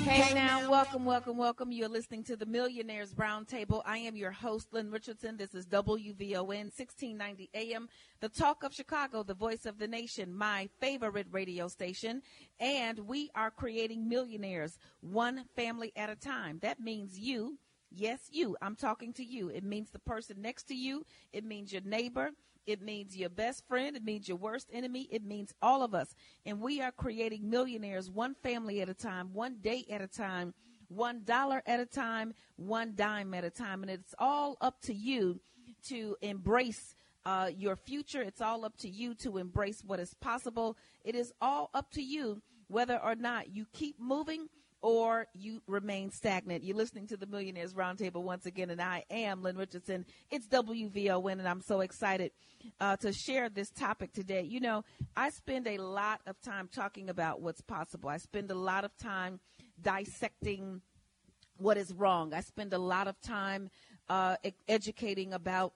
Hey now, welcome. You're listening to the Millionaires Roundtable. I am your host, Lynn Richardson. This is WVON 1690 AM, the talk of Chicago, the voice of the nation, my favorite radio station. And we are creating millionaires one family at a time. That means you. Yes, you. I'm talking to you. It means the person next to you. It means your neighbor. It means your best friend. It means your worst enemy. It means all of us. And we are creating millionaires one family at a time, one day at a time, $1 at a time, one dime at a time. And it's all up to you to embrace your future. It's all up to you to embrace what is possible. It is all up to you whether or not you keep moving or you remain stagnant. You're listening to the Millionaires Roundtable once again, and I am Lynn Richardson. It's WVON, and I'm so excited to share this topic today. You know, I spend a lot of time talking about what's possible. I spend a lot of time dissecting what is wrong. I spend a lot of time educating about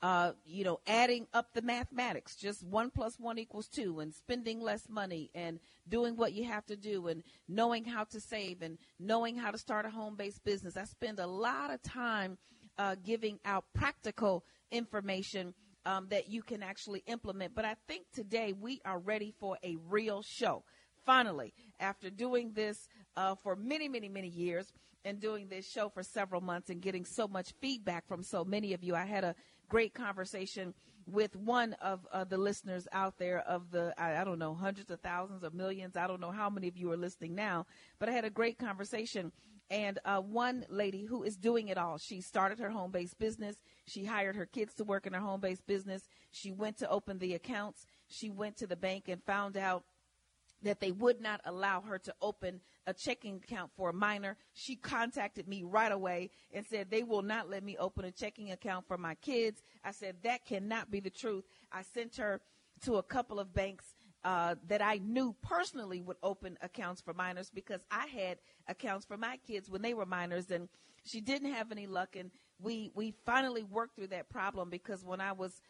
adding up the mathematics, just 1 + 1 = 2, and spending less money and doing what you have to do and knowing how to save and knowing how to start a home-based business. I spend a lot of time giving out practical information that you can actually implement. But I think today we are ready for a real show. Finally, after doing this for many, many, many years and doing this show for several months and getting so much feedback from so many of you, I had a great conversation with one of the listeners out there of the, I don't know, hundreds of thousands of millions. I don't know how many of you are listening now, but I had a great conversation. And one lady who is doing it all, she started her home-based business. She hired her kids to work in her home-based business. She went to open the accounts. She went to the bank and found out that they would not allow her to open a checking account for a minor. She contacted me right away and said, they will not let me open a checking account for my kids. I said, that cannot be the truth. I sent her to a couple of banks that I knew personally would open accounts for minors because I had accounts for my kids when they were minors, and she didn't have any luck. And we finally worked through that problem because when I was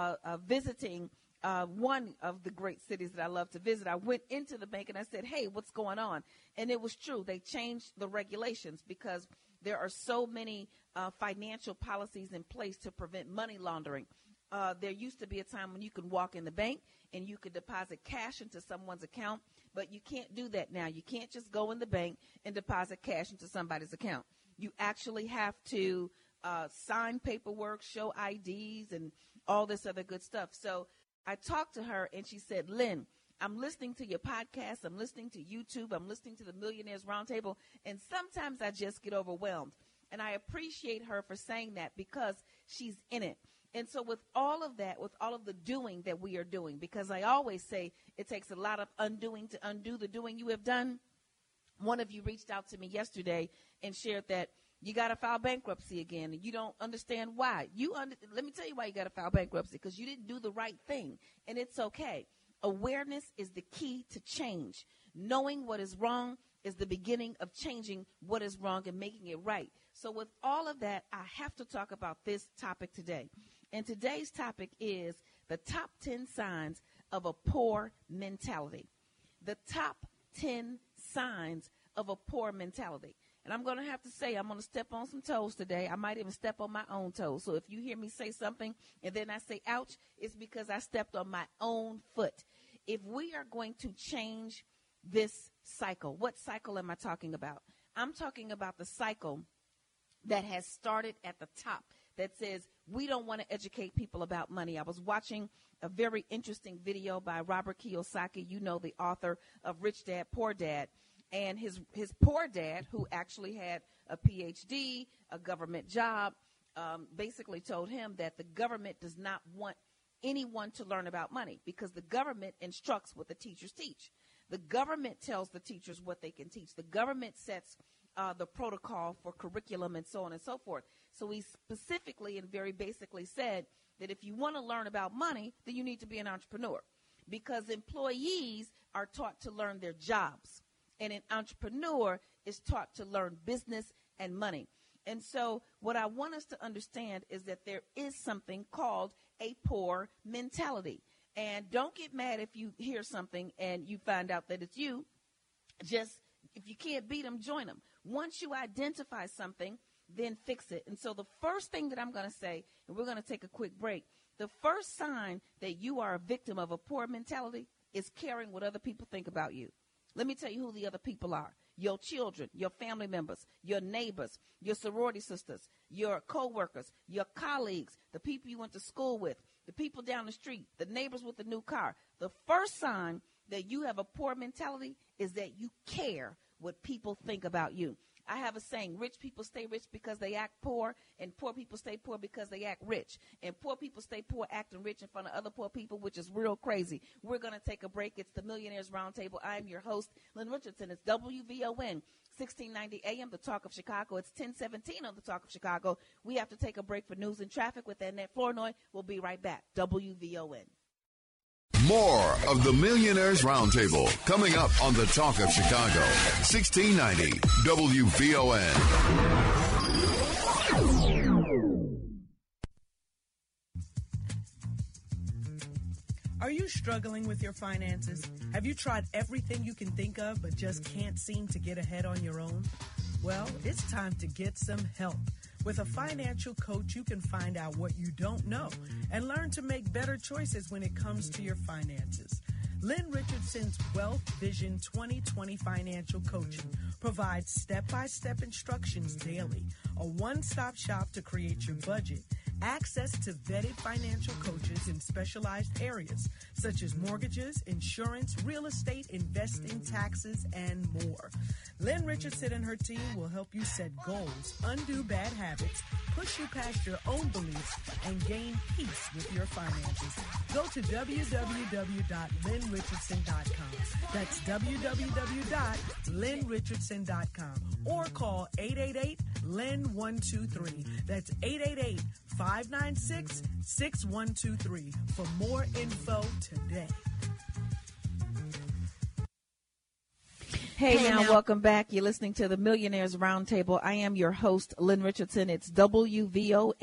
visiting one of the great cities that I love to visit, I went into the bank and I said, hey, what's going on? And it was true. They changed the regulations because there are so many financial policies in place to prevent money laundering. There used to be a time when you could walk in the bank and you could deposit cash into someone's account, but you can't do that now. You can't just go in the bank and deposit cash into somebody's account. You actually have to sign paperwork, show IDs, and all this other good stuff. So I talked to her, and she said, Lynn, I'm listening to your podcast. I'm listening to YouTube. I'm listening to the Millionaires Roundtable, and sometimes I just get overwhelmed. And I appreciate her for saying that because she's in it. And so with all of that, with all of the doing that we are doing, because I always say it takes a lot of undoing to undo the doing you have done. One of you reached out to me yesterday and shared that you got to file bankruptcy again, and you don't understand why. Let me tell you why you got to file bankruptcy, because you didn't do the right thing, and it's okay. Awareness is the key to change. Knowing what is wrong is the beginning of changing what is wrong and making it right. So with all of that, I have to talk about this topic today. And today's topic is the top 10 signs of a poor mentality. The top 10 signs of a poor mentality. And I'm going to have to say, I'm going to step on some toes today. I might even step on my own toes. So if you hear me say something and then I say, ouch, it's because I stepped on my own foot. If we are going to change this cycle, what cycle am I talking about? I'm talking about the cycle that has started at the top that says we don't want to educate people about money. I was watching a very interesting video by Robert Kiyosaki, you know, the author of Rich Dad, Poor Dad. And his poor dad, who actually had a PhD, a government job, basically told him that the government does not want anyone to learn about money because the government instructs what the teachers teach. The government tells the teachers what they can teach. The government sets the protocol for curriculum and so on and so forth. So he specifically and very basically said that if you want to learn about money, then you need to be an entrepreneur because employees are taught to learn their jobs. And an entrepreneur is taught to learn business and money. And so what I want us to understand is that there is something called a poor mentality. And don't get mad if you hear something and you find out that it's you. Just If you can't beat them, join them. Once you identify something, then fix it. And so the first thing that I'm going to say, and we're going to take a quick break, the first sign that you are a victim of a poor mentality is caring what other people think about you. Let me tell you who the other people are. Your children, your family members, your neighbors, your sorority sisters, your co-workers, your colleagues, the people you went to school with, the people down the street, the neighbors with the new car. The first sign that you have a poor mentality is that you care what people think about you. I have a saying, rich people stay rich because they act poor, and poor people stay poor because they act rich. And poor people stay poor acting rich in front of other poor people, which is real crazy. We're going to take a break. It's the Millionaires Roundtable. I'm your host, Lynn Richardson. It's WVON, 1690 AM, The Talk of Chicago. It's 1017 on The Talk of Chicago. We have to take a break for news and traffic with Annette Flournoy. We'll be right back. WVON. More of the Millionaires Roundtable coming up on the Talk of Chicago, 1690 WVON. Are you struggling with your finances? Have you tried everything you can think of but just can't seem to get ahead on your own? Well, it's time to get some help. With a financial coach, you can find out what you don't know and learn to make better choices when it comes to your finances. Lynn Richardson's Wealth Vision 2020 Financial Coaching provides step-by-step instructions daily, a one-stop shop to create your budget, access to vetted financial coaches in specialized areas such as mortgages, insurance, real estate, investing, taxes, and more. Lynn Richardson and her team will help you set goals, undo bad habits, push you past your own beliefs, and gain peace with your finances. Go to www.lynnrichardson.com. That's www.lynnrichardson.com or call 888-LYNN-123. That's 888-596-6123 for more info today. Hey now, welcome back. You're listening to the Millionaires Roundtable. I am your host, Lynn Richardson. It's WVON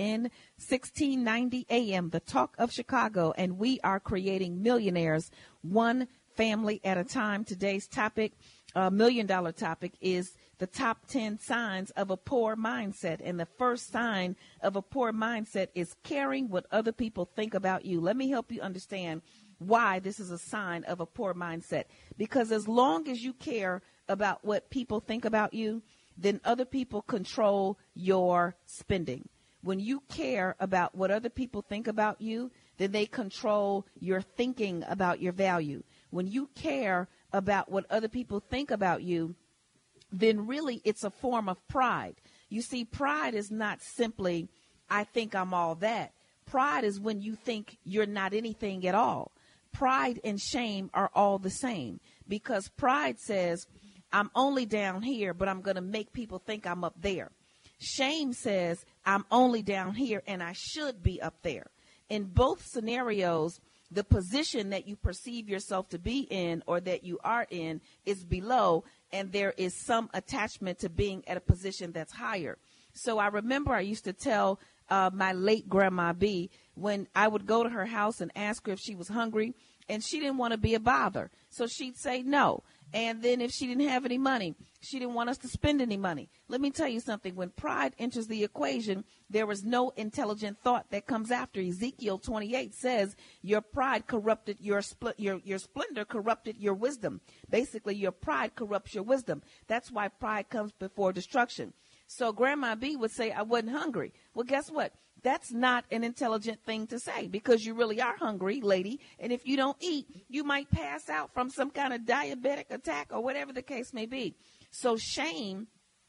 1690 AM, The Talk of Chicago, and we are creating millionaires one family at a time. Today's topic, $1 million topic, is the top 10 signs of a poor mindset. And the first sign of a poor mindset is caring what other people think about you. Let me help you understand why this is a sign of a poor mindset. Because as long as you care about what people think about you, then other people control your spending. When you care about what other people think about you, then they control your thinking about your value. When you care about what other people think about you, then really it's a form of pride. You see, pride is not simply, I think I'm all that. Pride is when you think you're not anything at all. Pride and shame are all the same, because pride says, I'm only down here, but I'm going to make people think I'm up there. Shame says, I'm only down here and I should be up there. In both scenarios, the position that you perceive yourself to be in or that you are in is below, and there is some attachment to being at a position that's higher. So I remember I used to tell my late Grandma B, when I would go to her house and ask her if she was hungry, and she didn't want to be a bother. So she'd say no. And then if she didn't have any money, she didn't want us to spend any money. Let me tell you something. When pride enters the equation, there is no intelligent thought that comes after. Ezekiel 28 says your pride corrupted your splendor corrupted your wisdom. Basically, your pride corrupts your wisdom. That's why pride comes before destruction. So Grandma B would say, I wasn't hungry. Well, guess what? That's not an intelligent thing to say, because you really are hungry, lady. And if you don't eat, you might pass out from some kind of diabetic attack or whatever the case may be. So shame,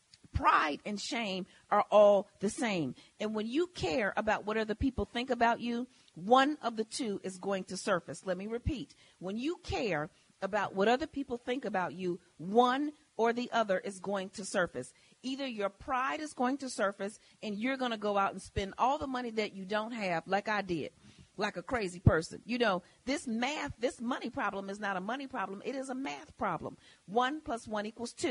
pride and shame are all the same. And when you care about what other people think about you, one of the two is going to surface. Let me repeat. When you care about what other people think about you, one or the other is going to surface. Either your pride is going to surface and you're going to go out and spend all the money that you don't have, like I did, like a crazy person. You know, this money problem is not a money problem. It is a math problem. 1 + 1 = 2.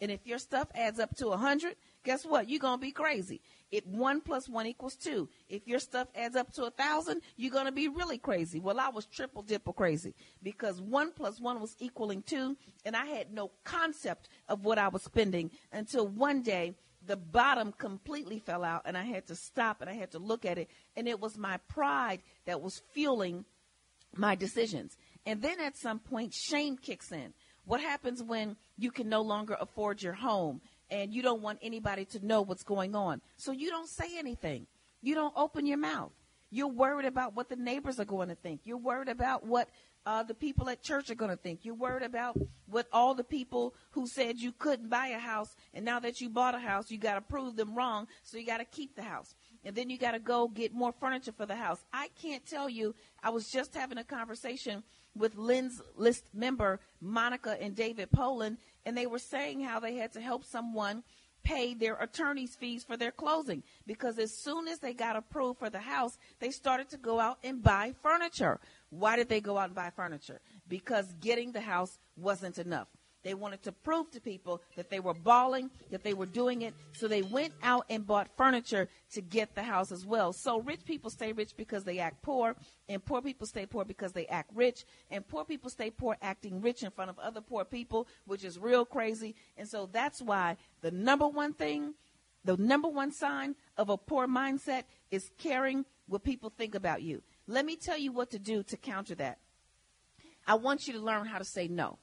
And if your stuff adds up to 100, guess what? You're going to be crazy. If 1 + 1 = 2, if your stuff adds up to 1,000, you're going to be really crazy. Well, I was triple dipple crazy because 1 + 1 was equaling 2, and I had no concept of what I was spending until one day the bottom completely fell out, and I had to stop and I had to look at it, and it was my pride that was fueling my decisions. And then at some point, shame kicks in. What happens when you can no longer afford your home and you don't want anybody to know what's going on? So you don't say anything. You don't open your mouth. You're worried about what the neighbors are going to think. You're worried about what the people at church are going to think. You're worried about what all the people who said you couldn't buy a house, and now that you bought a house, you got to prove them wrong, so you got to keep the house. And then you got to go get more furniture for the house. I can't tell you, I was just having a conversation with Lynn's List member, Monica and David Poland, and they were saying how they had to help someone pay their attorney's fees for their closing, because as soon as they got approved for the house, they started to go out and buy furniture. Why did they go out and buy furniture? Because getting the house wasn't enough. They wanted to prove to people that they were balling, that they were doing it. So they went out and bought furniture to get the house as well. So rich people stay rich because they act poor, and poor people stay poor because they act rich, and poor people stay poor acting rich in front of other poor people, which is real crazy. And so that's why the number one sign of a poor mindset is caring what people think about you. Let me tell you what to do to counter that. I want you to learn how to say no.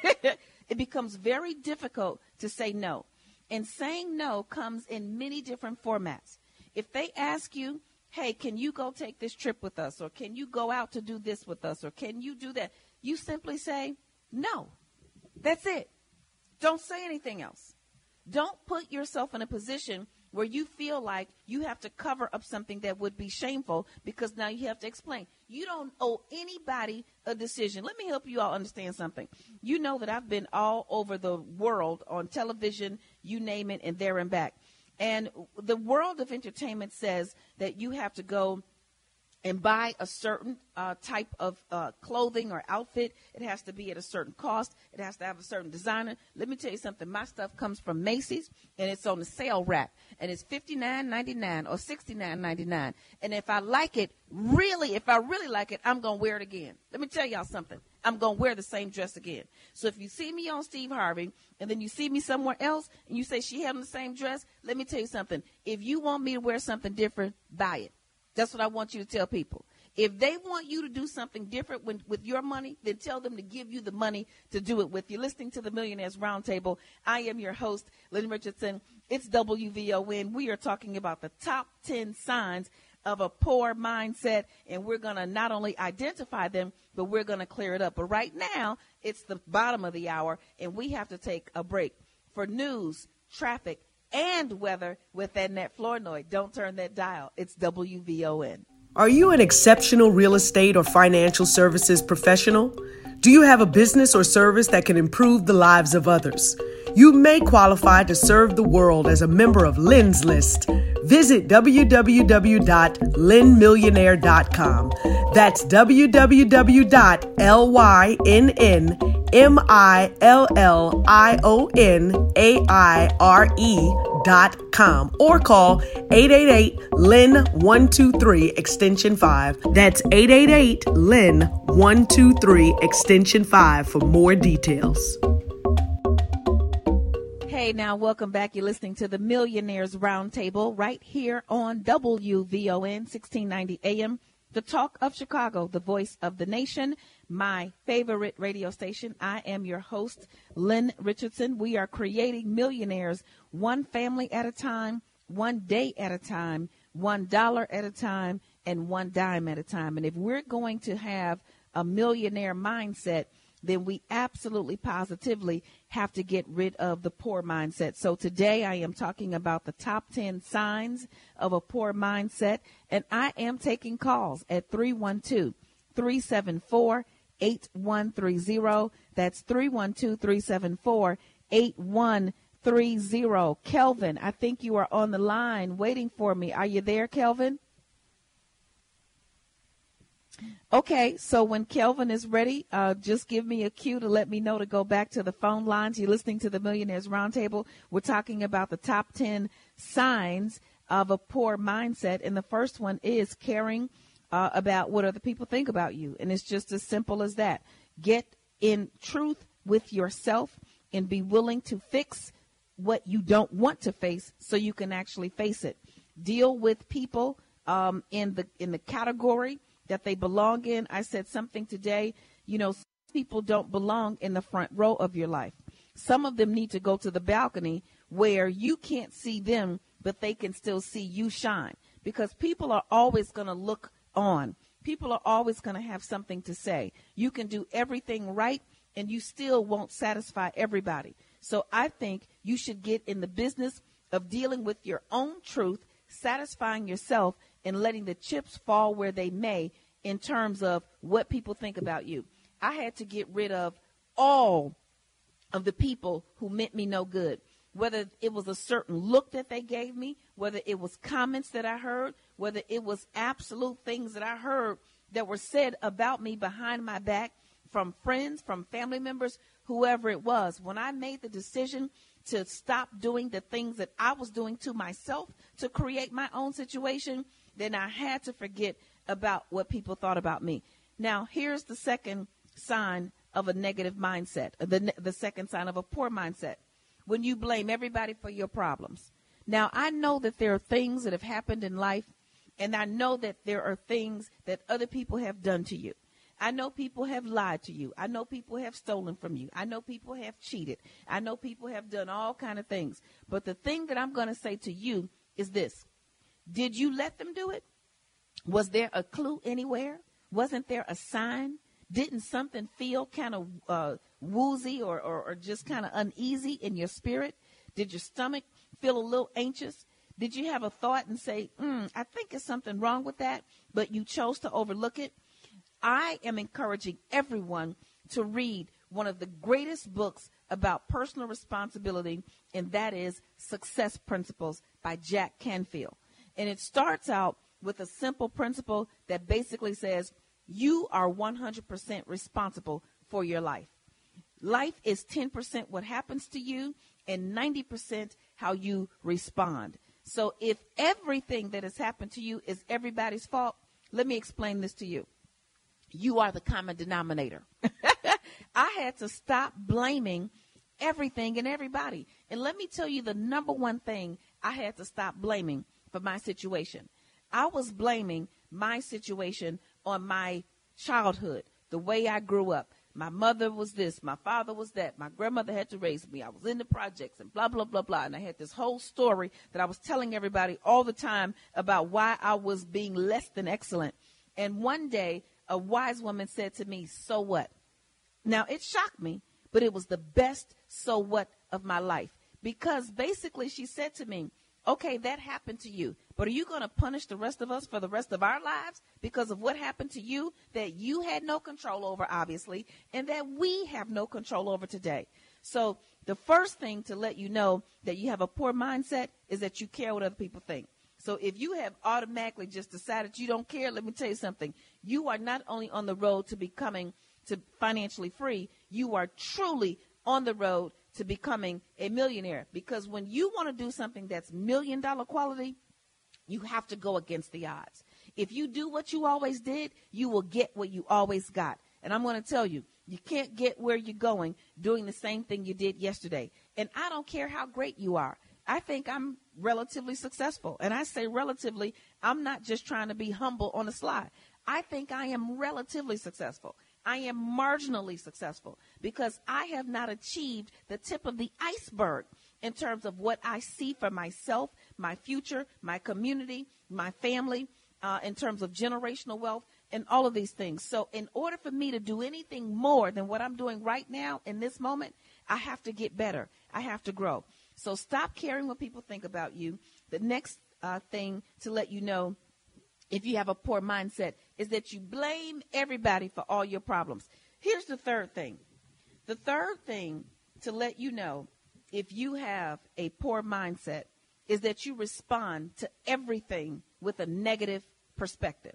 It becomes very difficult to say no. And saying no comes in many different formats. If they ask you, hey, can you go take this trip with us? Or can you go out to do this with us? Or can you do that? You simply say no. That's it. Don't say anything else. Don't put yourself in a position where you feel like you have to cover up something that would be shameful, because now you have to explain. You don't owe anybody a decision. Let me help you all understand something. You know that I've been all over the world on television, you name it, and there and back. And the world of entertainment says that you have to go and buy a certain type of clothing or outfit. It has to be at a certain cost. It has to have a certain designer. Let me tell you something. My stuff comes from Macy's, and it's on the sale rack, and it's $59.99 or $69.99. And if I like it, if I really like it, I'm going to wear it again. Let me tell y'all something. I'm going to wear the same dress again. So if you see me on Steve Harvey and then you see me somewhere else and you say she had on the same dress, let me tell you something. If you want me to wear something different, buy it. That's what I want you to tell people. If they want you to do something different with your money, then tell them to give you the money to do it with. You're listening to the Millionaires Roundtable. I am your host, Lynn Richardson. It's WVON. We are talking about the top 10 signs of a poor mindset, and we're going to not only identify them, but we're going to clear it up. But right now, it's the bottom of the hour, and we have to take a break. For news, traffic, and weather with Annette Flournoy. Don't turn that dial. It's WVON. Are you an exceptional real estate or financial services professional? Do you have a business or service that can improve the lives of others? You may qualify to serve the world as a member of Lynn's List. Visit www.lynnmillionaire.com. That's www.lynnmillionaire.com or call 888-LYNN-123 extension 5. That's 888-LYNN-123 extension 5 for more details. Hey, now welcome back. You're listening to the Millionaires Roundtable right here on WVON 1690 AM, the talk of Chicago, the voice of the nation, my favorite radio station. I am your host, Lynn Richardson. We are creating millionaires one family at a time, one day at a time, $1 at a time, and one dime at a time. And if we're going to have a millionaire mindset, then we absolutely positively have to get rid of the poor mindset. So today I am talking about the top 10 signs of a poor mindset, and I am taking calls at 312-374-8130. That's 312-374-8130. Kelvin, I think you are on the line waiting for me. Are you there, Kelvin? Okay, so when Kelvin is ready, just give me a cue to let me know to go back to the phone lines. You're listening to the Millionaires Roundtable. We're talking about the top 10 signs of a poor mindset. And the first one is caring about what other people think about you. And it's just as simple as that. Get in truth with yourself and be willing to fix what you don't want to face so you can actually face it. Deal with people in the category that they belong in. I said something today, people don't belong in the front row of your life. Some of them need to go to the balcony where you can't see them, but they can still see you shine, because people are always going to look on. People are always going to have something to say. You can do everything right and you still won't satisfy everybody. So I think you should get in the business of dealing with your own truth, satisfying yourself, and letting the chips fall where they may in terms of what people think about you. I had to get rid of all of the people who meant me no good, whether it was a certain look that they gave me, whether it was comments that I heard, whether it was absolute things that I heard that were said about me behind my back from friends, from family members, whoever it was. When I made the decision to stop doing the things that I was doing to myself to create my own situation, then I had to forget about what people thought about me. Now, here's the second sign of a negative mindset, the second sign of a poor mindset, when you blame everybody for your problems. Now, I know that there are things that have happened in life, and I know that there are things that other people have done to you. I know people have lied to you. I know people have stolen from you. I know people have cheated. I know people have done all kind of things. But the thing that I'm going to say to you is this. Did you let them do it? Was there a clue anywhere? Wasn't there a sign? Didn't something feel kind of woozy or just kind of uneasy in your spirit? Did your stomach feel a little anxious? Did you have a thought and say, I think there's something wrong with that, but you chose to overlook it? I am encouraging everyone to read one of the greatest books about personal responsibility, and that is Success Principles by Jack Canfield. And it starts out with a simple principle that basically says you are 100% responsible for your life. Life is 10% what happens to you and 90% how you respond. So if everything that has happened to you is everybody's fault, let me explain this to you. You are the common denominator. I had to stop blaming everything and everybody. And let me tell you the number one thing I had to stop blaming for my situation. I was blaming my situation on my childhood, the way I grew up. My mother was this, my father was that, my grandmother had to raise me, I was in the projects and blah, blah, blah, blah. And I had this whole story that I was telling everybody all the time about why I was being less than excellent. And one day, a wise woman said to me, so what? Now, it shocked me, but it was the best so what of my life. Because basically she said to me, okay, that happened to you, but are you going to punish the rest of us for the rest of our lives because of what happened to you that you had no control over, obviously, and that we have no control over today? So the first thing to let you know that you have a poor mindset is that you care what other people think. So if you have automatically just decided you don't care, let me tell you something. You are not only on the road to becoming to financially free, you are truly on the road to becoming a millionaire. Because when you want to do something that's $1 million quality, you have to go against the odds. If you do what you always did, you will get what you always got. And I'm going to tell you, you can't get where you're going doing the same thing you did yesterday. And I don't care how great you are. I think I'm relatively successful. And I say relatively, I'm not just trying to be humble on the sly. I think I am relatively successful. I am marginally successful because I have not achieved the tip of the iceberg in terms of what I see for myself, my future, my community, my family, in terms of generational wealth and all of these things. So in order for me to do anything more than what I'm doing right now in this moment, I have to get better. I have to grow. So stop caring what people think about you. The next thing to let you know if you have a poor mindset is that you blame everybody for all your problems. Here's the third thing. The third thing to let you know if you have a poor mindset is that you respond to everything with a negative perspective.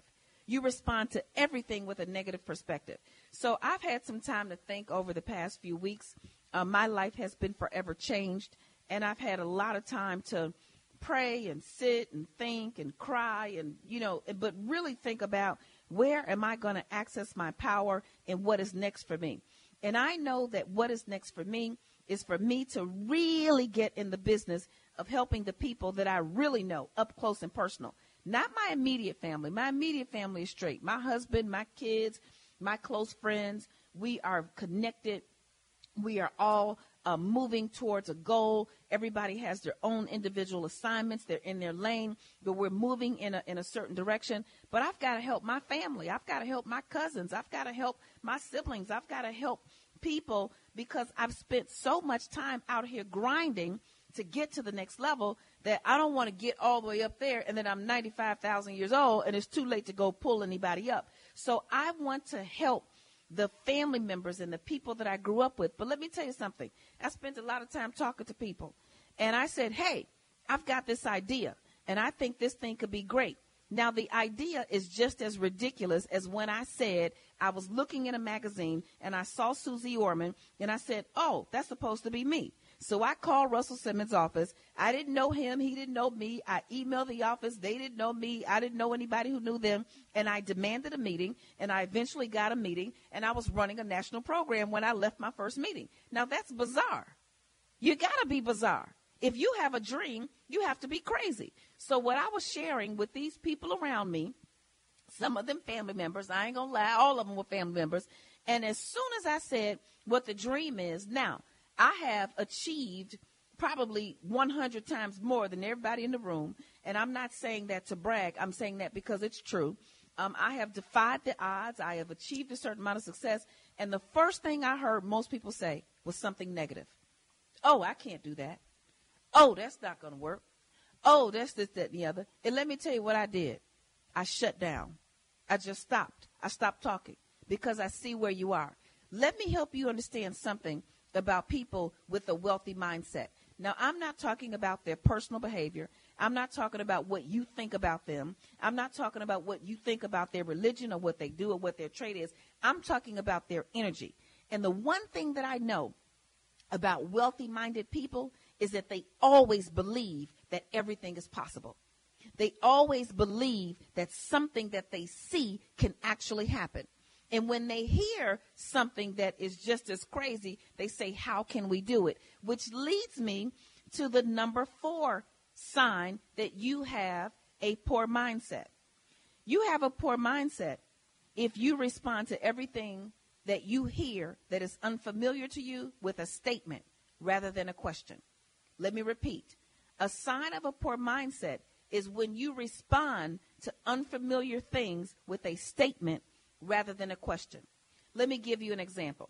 You respond to everything with a negative perspective. So I've had some time to think over the past few weeks. My life has been forever changed, and I've had a lot of time to pray and sit and think and cry and, but really think about where am I going to access my power and what is next for me. And I know that what is next for me is for me to really get in the business of helping the people that I really know up close and personal. Not my immediate family. My immediate family is straight. My husband, my kids, my close friends, we are connected. We are all moving towards a goal. Everybody has their own individual assignments. They're in their lane, but we're moving in a certain direction. But I've got to help my family. I've got to help my cousins. I've got to help my siblings. I've got to help people because I've spent so much time out here grinding to get to the next level that I don't want to get all the way up there and then I'm 95,000 years old and it's too late to go pull anybody up. So I want to help the family members and the people that I grew up with. But let me tell you something. I spent a lot of time talking to people and I said, hey, I've got this idea and I think this thing could be great. Now, the idea is just as ridiculous as when I said I was looking in a magazine and I saw Susie Orman and I said, oh, that's supposed to be me. So I called Russell Simmons' office. I didn't know him. He didn't know me. I emailed the office. They didn't know me. I didn't know anybody who knew them. And I demanded a meeting, and I eventually got a meeting, and I was running a national program when I left my first meeting. Now, that's bizarre. You got to be bizarre. If you have a dream, you have to be crazy. So what I was sharing with these people around me, some of them family members, I ain't going to lie, all of them were family members. And as soon as I said what the dream is, now, I have achieved probably 100 times more than everybody in the room. And I'm not saying that to brag. I'm saying that because it's true. I have defied the odds. I have achieved a certain amount of success. And the first thing I heard most people say was something negative. Oh, I can't do that. Oh, that's not going to work. Oh, that's this, that, and the other. And let me tell you what I did. I shut down. I just stopped. I stopped talking because I see where you are. Let me help you understand something about people with a wealthy mindset. Now, I'm not talking about their personal behavior. I'm not talking about what you think about them. I'm not talking about what you think about their religion or what they do or what their trade is. I'm talking about their energy. And the one thing that I know about wealthy-minded people is that they always believe that everything is possible. They always believe that something that they see can actually happen. And when they hear something that is just as crazy, they say, how can we do it? Which leads me to the number 4 sign that you have a poor mindset. You have a poor mindset if you respond to everything that you hear that is unfamiliar to you with a statement rather than a question. Let me repeat. A sign of a poor mindset is when you respond to unfamiliar things with a statement rather than a question. Let me give you an example.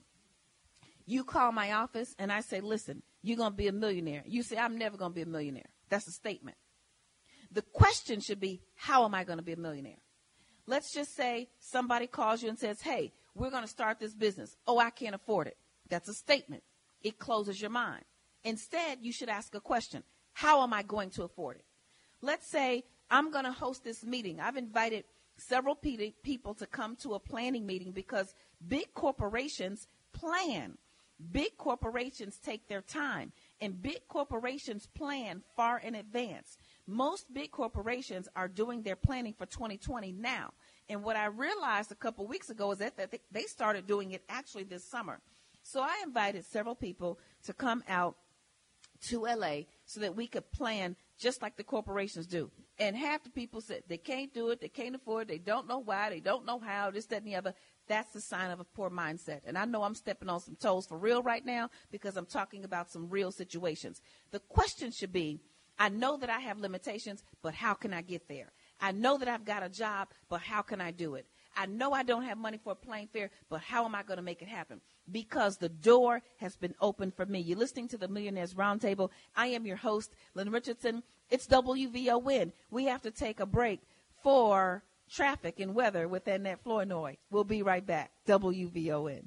You call my office and I say, listen, you're going to be a millionaire. You say, I'm never going to be a millionaire. That's a statement. The question should be, how am I going to be a millionaire? Let's just say somebody calls you and says, hey, we're going to start this business. Oh, I can't afford it. That's a statement. It closes your mind. Instead, you should ask a question. How am I going to afford it? Let's say I'm going to host this meeting. I've invited several people to come to a planning meeting because big corporations plan. Big corporations take their time, and big corporations plan far in advance. Most big corporations are doing their planning for 2020 now. And what I realized a couple weeks ago is that they started doing it actually this summer. So I invited several people to come out to LA so that we could plan just like the corporations do. And half the people said they can't do it, they can't afford it, they don't know why, they don't know how, this, that, and the other. That's the sign of a poor mindset. And I know I'm stepping on some toes for real right now because I'm talking about some real situations. The question should be, I know that I have limitations, but how can I get there? I know that I've got a job, but how can I do it? I know I don't have money for a plane fare, but how am I going to make it happen? Because the door has been opened for me. You're listening to the Millionaires Roundtable. I am your host, Lynn Richardson. It's WVON. We have to take a break for traffic and weather with Annette Flournoy. We'll be right back. WVON.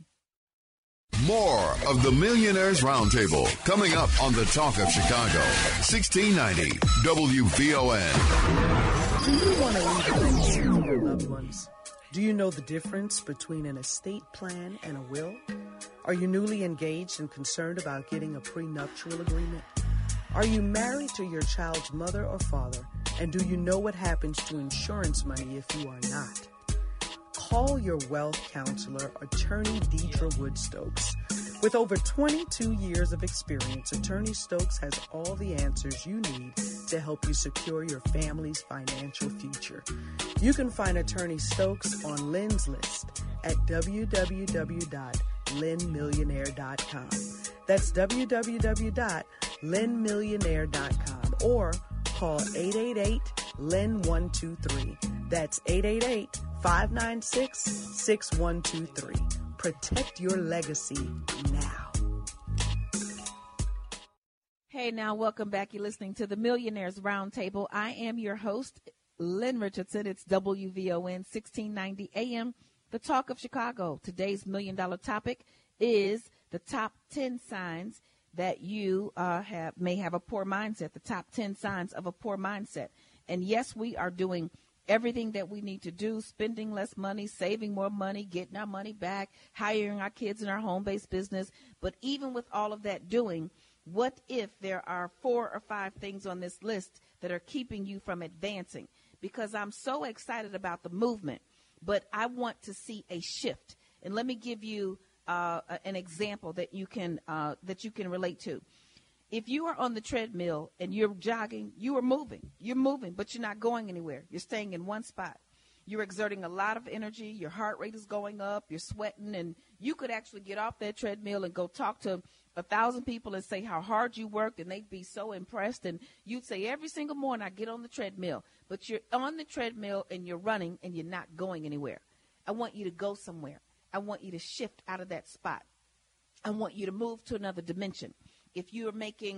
More of the Millionaires Roundtable coming up on the Talk of Chicago. 1690 WVON. Do you want to leave a legacy for your loved ones? Do you know the difference between an estate plan and a will? Are you newly engaged and concerned about getting a prenuptial agreement? Are you married to your child's mother or father? And do you know what happens to insurance money if you are not? Call your wealth counselor, Attorney Deidre Woodstokes. With over 22 years of experience, Attorney Stokes has all the answers you need to help you secure your family's financial future. You can find Attorney Stokes on Lynn's List at www.lynnmillionaire.com. That's www.lynnmillionaire.com or call 888-LYNN-123. That's 888-596-6123. Protect your legacy now. Hey, now, welcome back. You're listening to the Millionaires Roundtable. I am your host, Lynn Richardson. It's WVON 1690 AM, the Talk of Chicago. Today's $1 million topic is the top 10 signs that you may have a poor mindset, the top 10 signs of a poor mindset. And yes, we are doing everything that we need to do, spending less money, saving more money, getting our money back, hiring our kids in our home-based business. But even with all of that doing, what if there are 4 or 5 things on this list that are keeping you from advancing? Because I'm so excited about the movement, but I want to see a shift. And let me give you an example that you can relate to. If you are on the treadmill and you're jogging, you are moving. You're moving, but you're not going anywhere. You're staying in one spot. You're exerting a lot of energy. Your heart rate is going up. You're sweating. And you could actually get off that treadmill and go talk to 1,000 people and say how hard you worked, and they'd be so impressed. And you'd say, every single morning I get on the treadmill. But you're on the treadmill and you're running and you're not going anywhere. I want you to go somewhere. I want you to shift out of that spot. I want you to move to another dimension. If your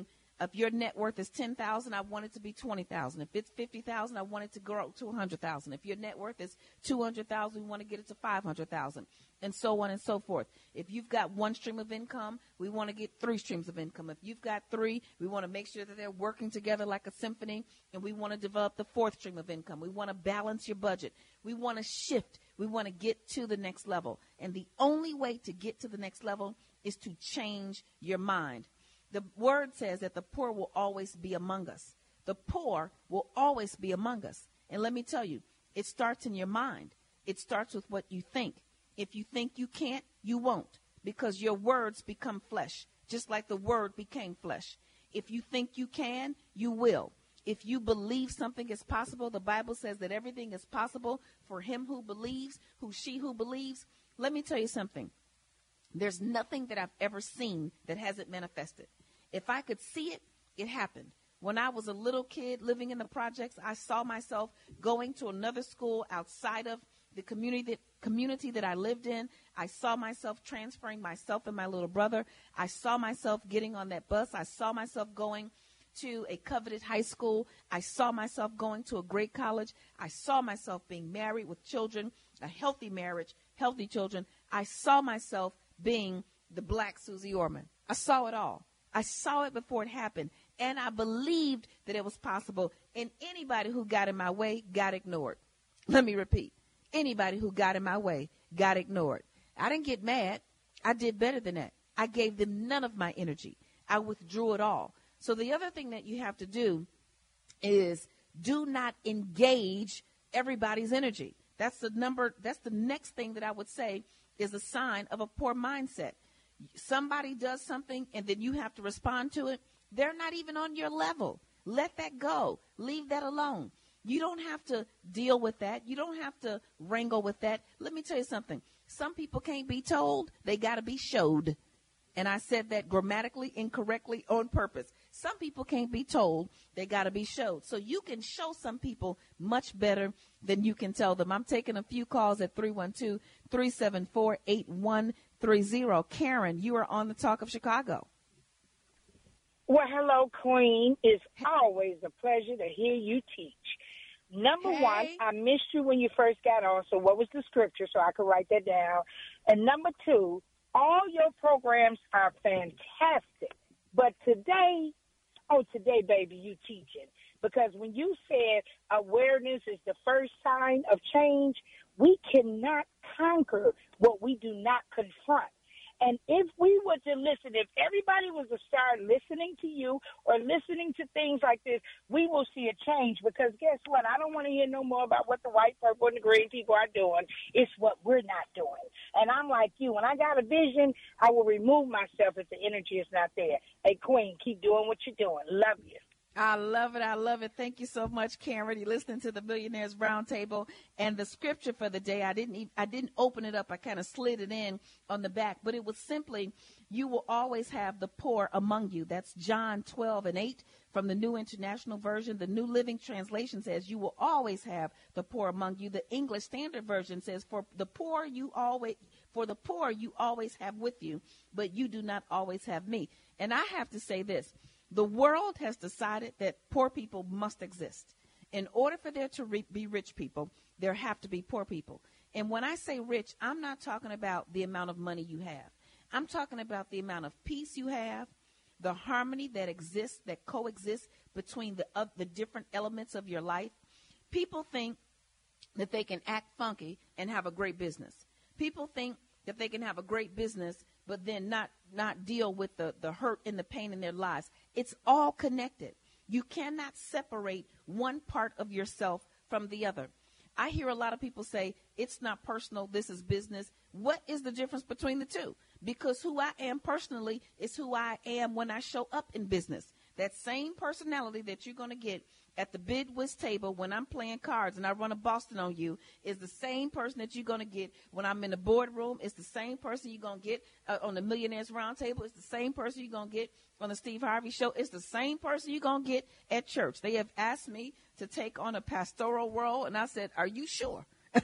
net worth is $10,000, I want it to be $20,000. If it's $50,000, I want it to grow to $100,000. If your net worth is $200,000, we want to get it to $500,000, and so on and so forth. If you've got one stream of income, we want to get 3 streams of income. If you've got 3, we want to make sure that they're working together like a symphony, and we want to develop the 4th stream of income. We want to balance your budget. We want to shift. We want to get to the next level, and the only way to get to the next level is to change your mind. The word says that the poor will always be among us. The poor will always be among us. And let me tell you, it starts in your mind. It starts with what you think. If you think you can't, you won't, because your words become flesh, just like the word became flesh. If you think you can, you will. If you believe something is possible, the Bible says that everything is possible for him who believes, she who believes. Let me tell you something. There's nothing that I've ever seen that hasn't manifested. If I could see it, it happened. When I was a little kid living in the projects, I saw myself going to another school outside of the community that I lived in. I saw myself transferring myself and my little brother. I saw myself getting on that bus. I saw myself going to a coveted high school. I saw myself going to a great college. I saw myself being married with children, a healthy marriage, healthy children. I saw myself being the Black Susie Orman. I saw it all. I saw it before it happened, and I believed that it was possible, and anybody who got in my way got ignored. Let me repeat. Anybody who got in my way got ignored. I didn't get mad. I did better than that. I gave them none of my energy. I withdrew it all. So the other thing that you have to do is do not engage everybody's energy. That's the next thing that I would say is a sign of a poor mindset. Somebody does something and then you have to respond to it. They're not even on your level. Let that go. Leave that alone. You don't have to deal with that. You don't have to wrangle with that. Let me tell you something. Some people can't be told. They got to be showed. And I said that grammatically incorrectly on purpose. Some people can't be told. They got to be showed. So you can show some people much better than you can tell them. I'm taking a few calls at 312-374-8130. Karen, you are on the Talk of Chicago. Well, hello, Queen. It's always a pleasure to hear you teach. Number one, I missed you when you first got on, so what was the scripture so I could write that down? And number two, all your programs are fantastic. But today, baby, you teaching. Because when you said awareness is the first sign of change, we cannot conquer what we do not confront. And if we were to listen, if everybody was to start listening to you or listening to things like this, we will see a change. Because guess what? I don't want to hear no more about what the white, purple, and the green people are doing. It's what we're not doing. And I'm like you. When I got a vision, I will remove myself if the energy is not there. Hey, Queen, keep doing what you're doing. Love you. I love it. I love it. Thank you so much, Karen. You're listening to the Millionaires Roundtable, and the scripture for the day, I didn't open it up. I kind of slid it in on the back, but it was simply, you will always have the poor among you. That's John 12:8 from the New International Version. The New Living Translation says, you will always have the poor among you. The English Standard Version says, for the poor you always have with you, but you do not always have me. And I have to say this. The world has decided that poor people must exist. In order for there to be rich people, there have to be poor people. And when I say rich, I'm not talking about the amount of money you have. I'm talking about the amount of peace you have, the harmony that exists, that coexists between the different elements of your life. People think that they can act funky and have a great business. People think that they can have a great business but then not deal with the hurt and the pain in their lives. It's all connected. You cannot separate one part of yourself from the other. I hear a lot of people say, it's not personal, this is business. What is the difference between the two? Because who I am personally is who I am when I show up in business. That same personality that you're going to get at the bid whist table when I'm playing cards and I run a Boston on you is the same person that you're going to get when I'm in the boardroom. It's the same person you're going to get on the Millionaires Roundtable. It's the same person you're going to get on the Steve Harvey Show. It's the same person you're going to get at church. They have asked me to take on a pastoral role, and I said, are you sure?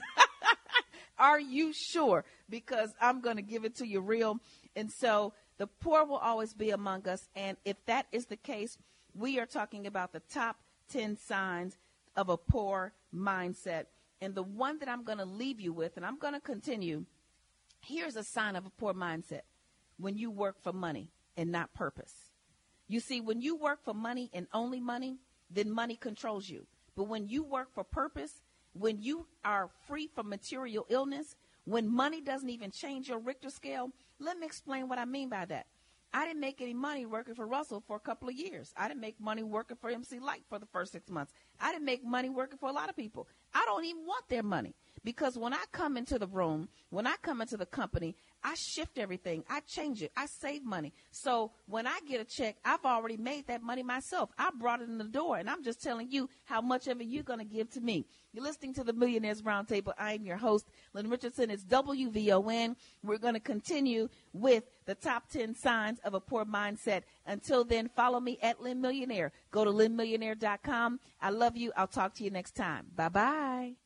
Are you sure? Because I'm going to give it to you real. And so the poor will always be among us. And if that is the case, we are talking about the top 10 signs of a poor mindset. And the one that I'm going to leave you with, and I'm going to continue, here's a sign of a poor mindset. When you work for money and not purpose. You see, when you work for money and only money, then money controls you. But when you work for purpose, when you are free from material illness, when money doesn't even change your Richter scale, let me explain what I mean by that. I didn't make any money working for Russell for a couple of years. I didn't make money working for MC Light for the first 6 months. I didn't make money working for a lot of people. I don't even want their money. Because when I come into the room, when I come into the company, I shift everything. I change it. I save money. So when I get a check, I've already made that money myself. I brought it in the door, and I'm just telling you how much of it you're going to give to me. You're listening to the Millionaires Roundtable. I am your host, Lynn Richardson. It's WVON. We're going to continue with the top 10 signs of a poor mindset. Until then, follow me at Lynn Millionaire. Go to LynnMillionaire.com. I love you. I'll talk to you next time. Bye-bye.